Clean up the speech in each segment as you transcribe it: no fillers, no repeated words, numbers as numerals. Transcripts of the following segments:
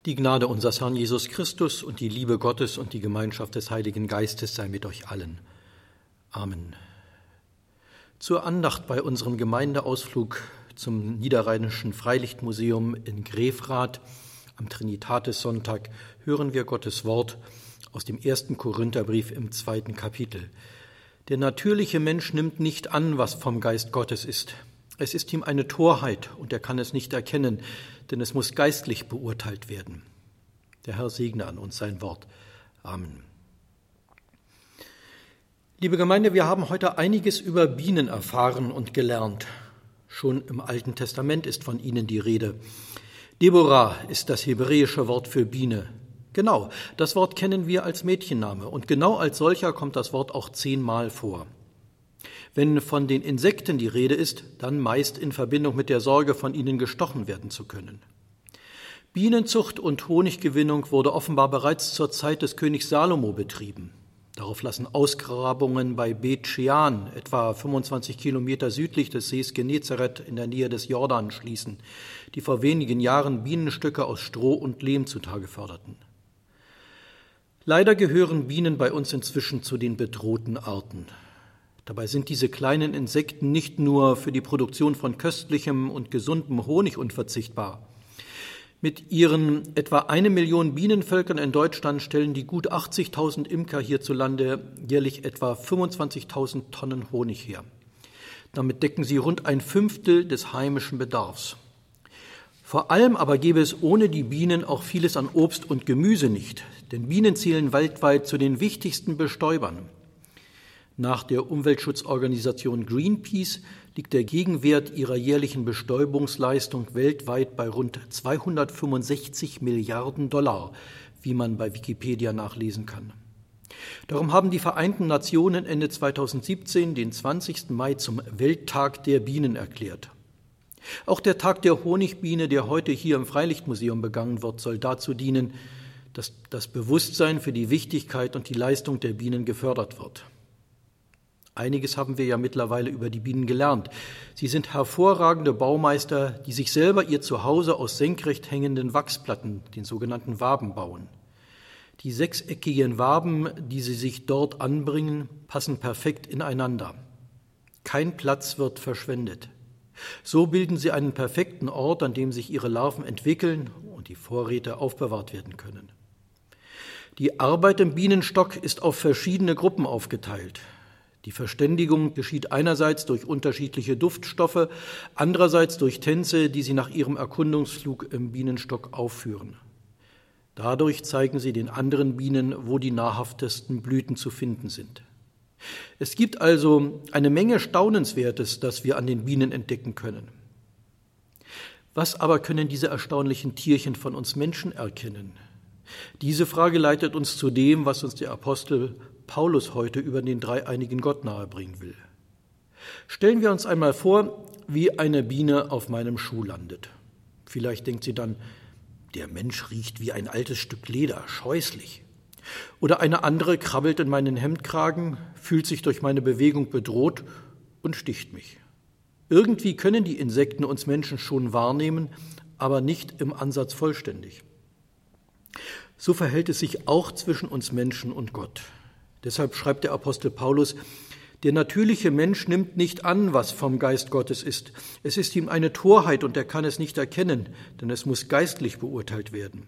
Die Gnade unseres Herrn Jesus Christus und die Liebe Gottes und die Gemeinschaft des Heiligen Geistes sei mit euch allen. Amen. Zur Andacht bei unserem Gemeindeausflug zum Niederrheinischen Freilichtmuseum in Grefrath am Trinitatis-Sonntag hören wir Gottes Wort aus dem 1. Korintherbrief im 2. Kapitel. Der natürliche Mensch nimmt nicht an, was vom Geist Gottes ist. Es ist ihm eine Torheit und er kann es nicht erkennen, denn es muss geistlich beurteilt werden. Der Herr segne an uns sein Wort. Amen. Liebe Gemeinde, wir haben heute einiges über Bienen erfahren und gelernt. Schon im Alten Testament ist von ihnen die Rede. Deborah ist das hebräische Wort für Biene. Genau, das Wort kennen wir als Mädchenname und genau als solcher kommt das Wort auch 10-mal vor. Wenn von den Insekten die Rede ist, dann meist in Verbindung mit der Sorge, von ihnen gestochen werden zu können. Bienenzucht und Honiggewinnung wurde offenbar bereits zur Zeit des Königs Salomo betrieben. Darauf lassen Ausgrabungen bei Bet Shean, etwa 25 Kilometer südlich des Sees Genezareth in der Nähe des Jordan, schließen, die vor wenigen Jahren Bienenstöcke aus Stroh und Lehm zutage förderten. Leider gehören Bienen bei uns inzwischen zu den bedrohten Arten. Dabei sind diese kleinen Insekten nicht nur für die Produktion von köstlichem und gesundem Honig unverzichtbar. Mit ihren etwa 1 Million Bienenvölkern in Deutschland stellen die gut 80.000 Imker hierzulande jährlich etwa 25.000 Tonnen Honig her. Damit decken sie rund 1/5 des heimischen Bedarfs. Vor allem aber gäbe es ohne die Bienen auch vieles an Obst und Gemüse nicht, denn Bienen zählen weltweit zu den wichtigsten Bestäubern. Nach der Umweltschutzorganisation Greenpeace liegt der Gegenwert ihrer jährlichen Bestäubungsleistung weltweit bei rund 265 Milliarden $, wie man bei Wikipedia nachlesen kann. Darum haben die Vereinten Nationen Ende 2017 den 20. Mai zum Welttag der Bienen erklärt. Auch der Tag der Honigbiene, der heute hier im Freilichtmuseum begangen wird, soll dazu dienen, dass das Bewusstsein für die Wichtigkeit und die Leistung der Bienen gefördert wird. Einiges haben wir ja mittlerweile über die Bienen gelernt. Sie sind hervorragende Baumeister, die sich selber ihr Zuhause aus senkrecht hängenden Wachsplatten, den sogenannten Waben, bauen. Die 6-eckigen Waben, die sie sich dort anbringen, passen perfekt ineinander. Kein Platz wird verschwendet. So bilden sie einen perfekten Ort, an dem sich ihre Larven entwickeln und die Vorräte aufbewahrt werden können. Die Arbeit im Bienenstock ist auf verschiedene Gruppen aufgeteilt. Die Verständigung geschieht einerseits durch unterschiedliche Duftstoffe, andererseits durch Tänze, die sie nach ihrem Erkundungsflug im Bienenstock aufführen. Dadurch zeigen sie den anderen Bienen, wo die nahrhaftesten Blüten zu finden sind. Es gibt also eine Menge Staunenswertes, das wir an den Bienen entdecken können. Was aber können diese erstaunlichen Tierchen von uns Menschen erkennen? Diese Frage leitet uns zu dem, was uns der Apostel Paulus heute über den dreieinigen Gott nahebringen will. Stellen wir uns einmal vor, wie eine Biene auf meinem Schuh landet. Vielleicht denkt sie dann, der Mensch riecht wie ein altes Stück Leder, scheußlich. Oder eine andere krabbelt in meinen Hemdkragen, fühlt sich durch meine Bewegung bedroht und sticht mich. Irgendwie können die Insekten uns Menschen schon wahrnehmen, aber nicht im Ansatz vollständig. So verhält es sich auch zwischen uns Menschen und Gott. Deshalb schreibt der Apostel Paulus, der natürliche Mensch nimmt nicht an, was vom Geist Gottes ist. Es ist ihm eine Torheit und er kann es nicht erkennen, denn es muss geistlich beurteilt werden.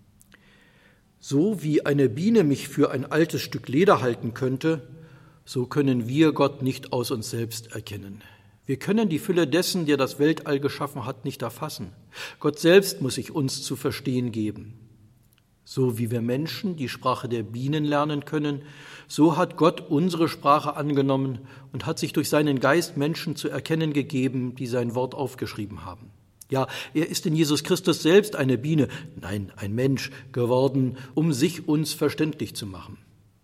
So wie eine Biene mich für ein altes Stück Leder halten könnte, so können wir Gott nicht aus uns selbst erkennen. Wir können die Fülle dessen, der das Weltall geschaffen hat, nicht erfassen. Gott selbst muss sich uns zu verstehen geben. So wie wir Menschen die Sprache der Bienen lernen können, so hat Gott unsere Sprache angenommen und hat sich durch seinen Geist Menschen zu erkennen gegeben, die sein Wort aufgeschrieben haben. Ja, er ist in Jesus Christus selbst eine Biene, nein, ein Mensch geworden, um sich uns verständlich zu machen.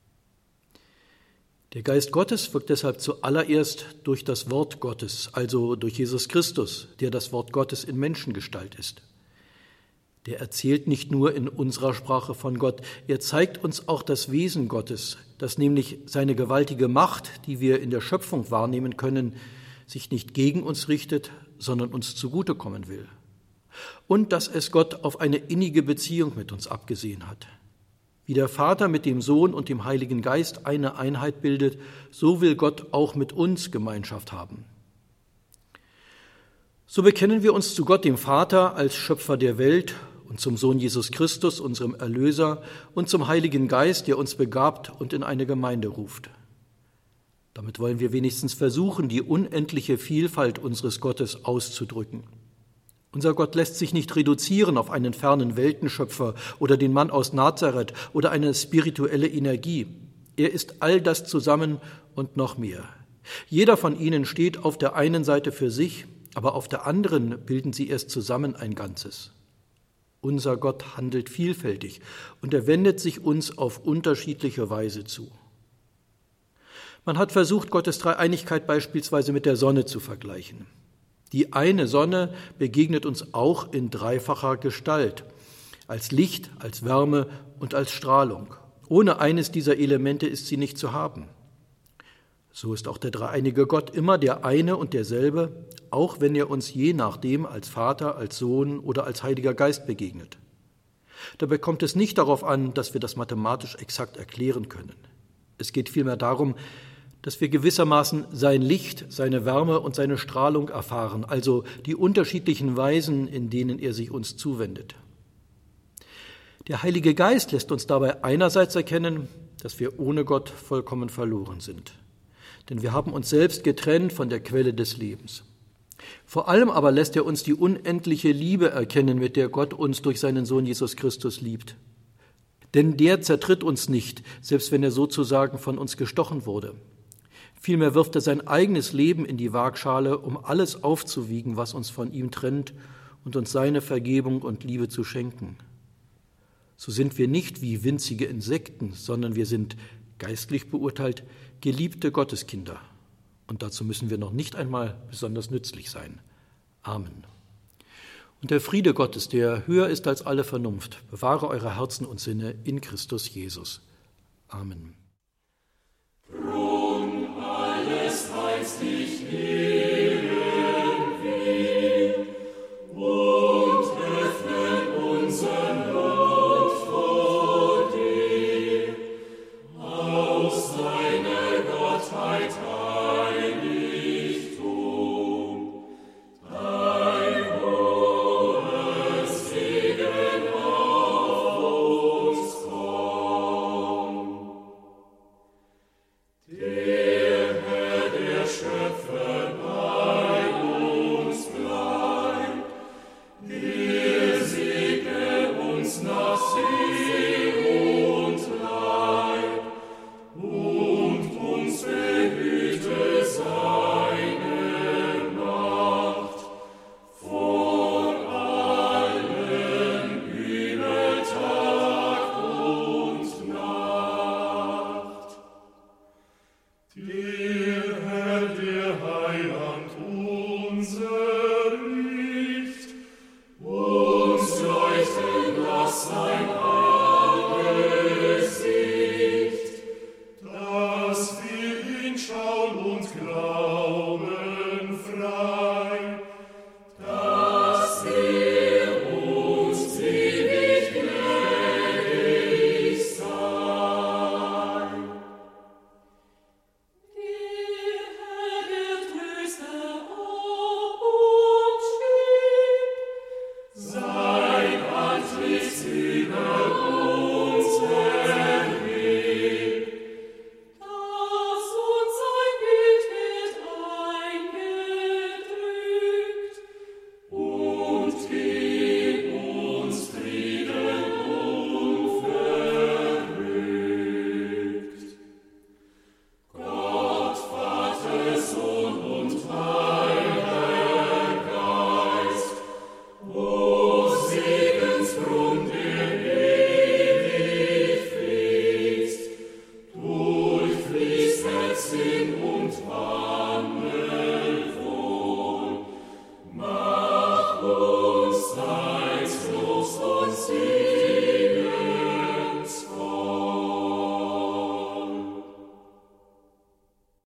Der Geist Gottes wirkt deshalb zuallererst durch das Wort Gottes, also durch Jesus Christus, der das Wort Gottes in Menschengestalt ist. Der erzählt nicht nur in unserer Sprache von Gott, er zeigt uns auch das Wesen Gottes, dass nämlich seine gewaltige Macht, die wir in der Schöpfung wahrnehmen können, sich nicht gegen uns richtet, sondern uns zugutekommen will. und dass es Gott auf eine innige Beziehung mit uns abgesehen hat. Wie der Vater mit dem Sohn und dem Heiligen Geist eine Einheit bildet, so will Gott auch mit uns Gemeinschaft haben. So bekennen wir uns zu Gott, dem Vater, als Schöpfer der Welt und zum Sohn Jesus Christus, unserem Erlöser, und zum Heiligen Geist, der uns begabt und in eine Gemeinde ruft. Damit wollen wir wenigstens versuchen, die unendliche Vielfalt unseres Gottes auszudrücken. Unser Gott lässt sich nicht reduzieren auf einen fernen Weltenschöpfer oder den Mann aus Nazareth oder eine spirituelle Energie. Er ist all das zusammen und noch mehr. Jeder von ihnen steht auf der einen Seite für sich, aber auf der anderen bilden sie erst zusammen ein Ganzes. Unser Gott handelt vielfältig und er wendet sich uns auf unterschiedliche Weise zu. Man hat versucht, Gottes Dreieinigkeit beispielsweise mit der Sonne zu vergleichen. Die eine Sonne begegnet uns auch in dreifacher Gestalt, als Licht, als Wärme und als Strahlung. Ohne eines dieser Elemente ist sie nicht zu haben. So ist auch der dreieinige Gott immer der eine und derselbe, auch wenn er uns je nachdem als Vater, als Sohn oder als Heiliger Geist begegnet. Dabei kommt es nicht darauf an, dass wir das mathematisch exakt erklären können. Es geht vielmehr darum, dass wir gewissermaßen sein Licht, seine Wärme und seine Strahlung erfahren, also die unterschiedlichen Weisen, in denen er sich uns zuwendet. Der Heilige Geist lässt uns dabei einerseits erkennen, dass wir ohne Gott vollkommen verloren sind. Denn wir haben uns selbst getrennt von der Quelle des Lebens. Vor allem aber lässt er uns die unendliche Liebe erkennen, mit der Gott uns durch seinen Sohn Jesus Christus liebt. Denn der zertritt uns nicht, selbst wenn er sozusagen von uns gestochen wurde. Vielmehr wirft er sein eigenes Leben in die Waagschale, um alles aufzuwiegen, was uns von ihm trennt, und uns seine Vergebung und Liebe zu schenken. So sind wir nicht wie winzige Insekten, sondern wir sind, geistlich beurteilt, geliebte Gotteskinder. Und dazu müssen wir noch nicht einmal besonders nützlich sein. Amen. Und der Friede Gottes, der höher ist als alle Vernunft, bewahre eure Herzen und Sinne in Christus Jesus. Amen. Der Herr, der Schöpfer,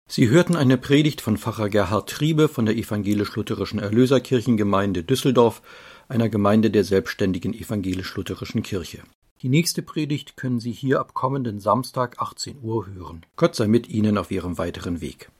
Sie hörten eine Predigt von Pfarrer Gerhard Triebe von der Evangelisch-Lutherischen Erlöserkirchengemeinde Düsseldorf, einer Gemeinde der selbstständigen Evangelisch-Lutherischen Kirche. Die nächste Predigt können Sie hier ab kommenden Samstag 18 Uhr hören. Gott sei mit Ihnen auf Ihrem weiteren Weg.